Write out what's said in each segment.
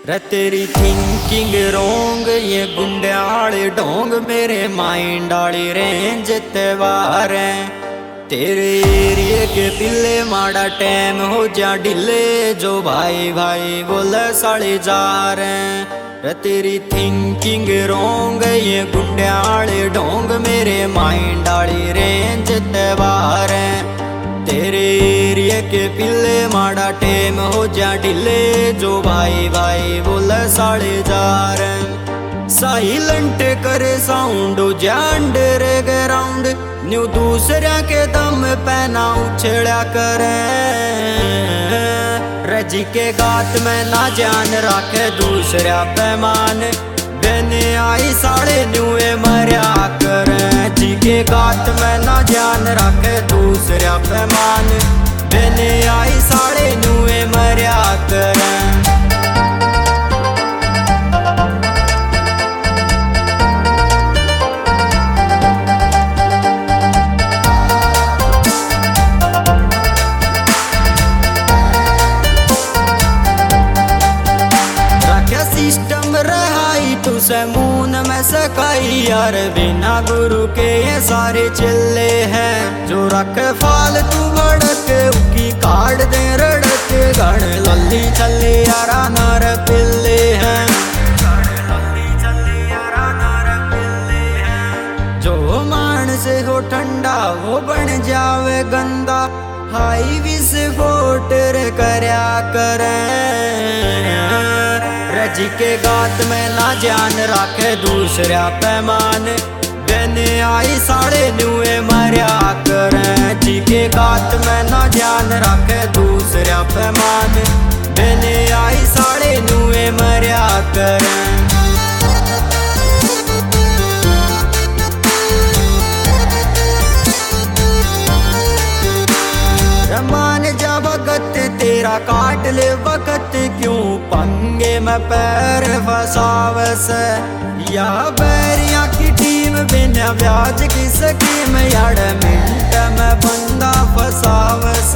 रे तेरी थिंकिंग रोंग ये गुंडे आले ढोंग मेरे माइंड आली रेंज त्योहार तेरे एरिए के पिल्ले माड़ा टाइम हो जा डिले जो भाई भाई बोले साले जा रहे तेरी थिंकिंग रोंग ये गुंडे आले ढोंग मेरे माइंड आली रेंज त्योहार तेरे एरिए के पिल्ले माड़ा टेम हो जा डिले जो भाई भाई बोले साले जा रहे साइलेंट करे साउंड हो जा अंडर ग्राउंड न्यू दूसरा के दम पहना उछड़ा करे रजी के गात में ना जान रखे दूसरा पैमान बने आई साड़े न्यूए मरिया करे जी के गात में ना जान रखे दूसरा पैमान बने आई साड़े न्यूए मरिया करे सिस्टम रहाई तुसे मून में सकाई यार बिना गुरु के ये सारे चिल्ले हैं जो रख फालतू भड़क उकी काट दे रड़क गण लल्ली चले यारा नार पिल्ले हैं जो मान से हो ठंडा वो बन जावे गंदा हाई विस्फोट करया करें रजी के गात में ना जान रखे दूसरा पैमान बने आई साड़े न्यूए मरिया करें जी के गात में ना जान रखे दूसरा पैमान बने आई साड़े न्यूए मरिया करें मान जा वक्त तेरा काट ले वक्त क्यों पंगे में पैर फसावस या बैरिया की टीम बिना ब्याज की स्कीम यार मिनट में बंदा फसावस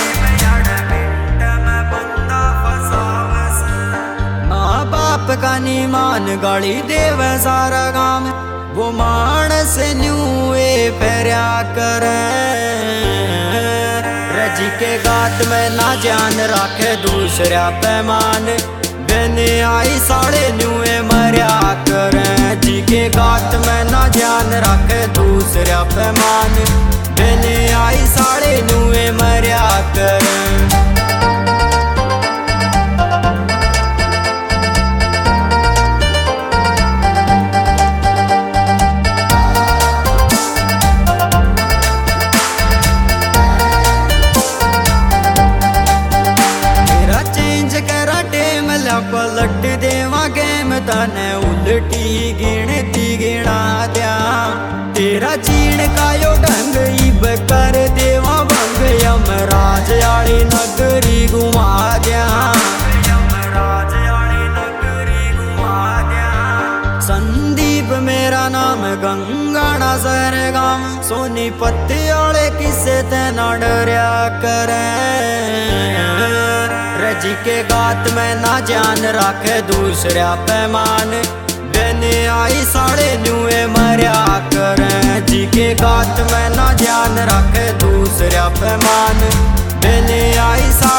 माँ बाप का नीमान गाड़ी देव सारा गाम वो मानस न्यूए फेरा करे रजी के गात में ना जान रखे दूसरा पैमान बने आई साड़े न्यूए मरिया करें जी के गात में ना जान रखे दूसरा पैमान बने आई साड़े न्यूए मरिया करें पलट देवा गेम तने उल्टी गिनती गिना दिया तेरा चीड़ का यो ढंग इब कर देवा भंग यमराज आली नगरी घुमा दिया संदीप मेरा नाम गंगाना सरगाम सोनी पत्ती आले किसे तेना डरिया करें रजी के गात में ना जान रखे दूसरा पैमान बने आई साड़े न्यूए मरिया करें जी के गात में ना जान रखे दूसरा पैमान बने आई